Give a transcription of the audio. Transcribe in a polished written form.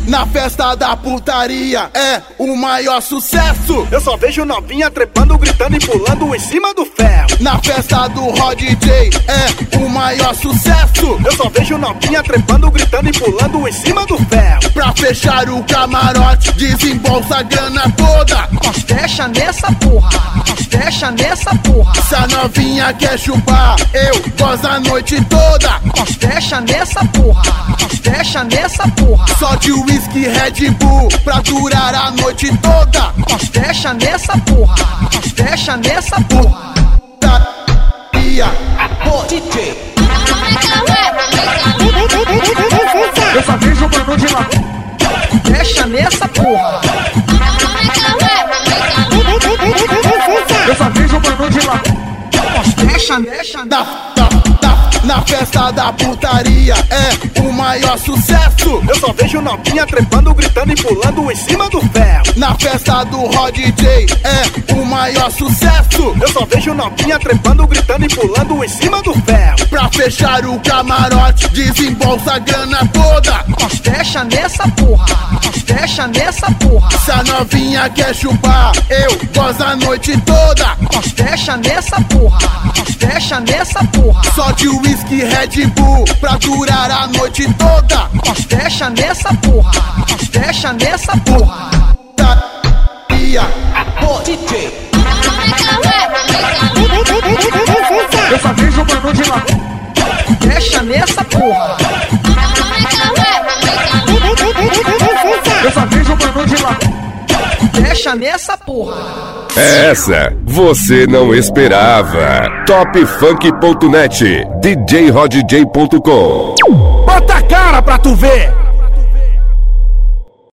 Na festa da putaria é o maior sucesso. Eu só vejo novinha trepando, gritando e pulando em cima do ferro. Na festa do Rod DJ é o maior sucesso. Eu só vejo novinha trepando, gritando e pulando em cima do ferro. Pra fechar o camarote, desembolsa a grana toda. Nós fecha nessa porra, nós fecha nessa porra. Se a novinha quer chupar, eu gosto a noite toda. Nós fecha nessa porra, nós fecha nessa porra. Só de whisky Red Bull pra durar a noite toda. Nós fecha nessa porra, nós fecha nessa porra. Pô, DJ. Eu só vejo o mano de lá. Fecha nessa porra. Eu só vejo o mano de lá. Nós fecha, fecha. Na festa da putaria é o maior sucesso. Eu só vejo novinha trepando, gritando e pulando em cima do ferro. Na festa do Rod DJ é o maior sucesso. Eu só vejo novinha trepando, gritando e pulando em cima do ferro. Pra fechar o camarote, desembolsa a grana toda. Nós fecha nessa porra, nós fecha nessa porra. Se a novinha quer chupar, eu gosto a noite toda. Nós fecha nessa porra, nós fecha nessa porra. Só de whisky Red Bull pra durar a noite toda. Nós fecha nessa porra, nós fecha nessa porra. Pô, DJ. Eu só vejo o mano de lá. Fecha nessa porra. Eu só vejo o mano de lá. Fecha nessa porra. Essa você não esperava. Topfunk.net, djrodj.com. Bota a cara pra tu ver.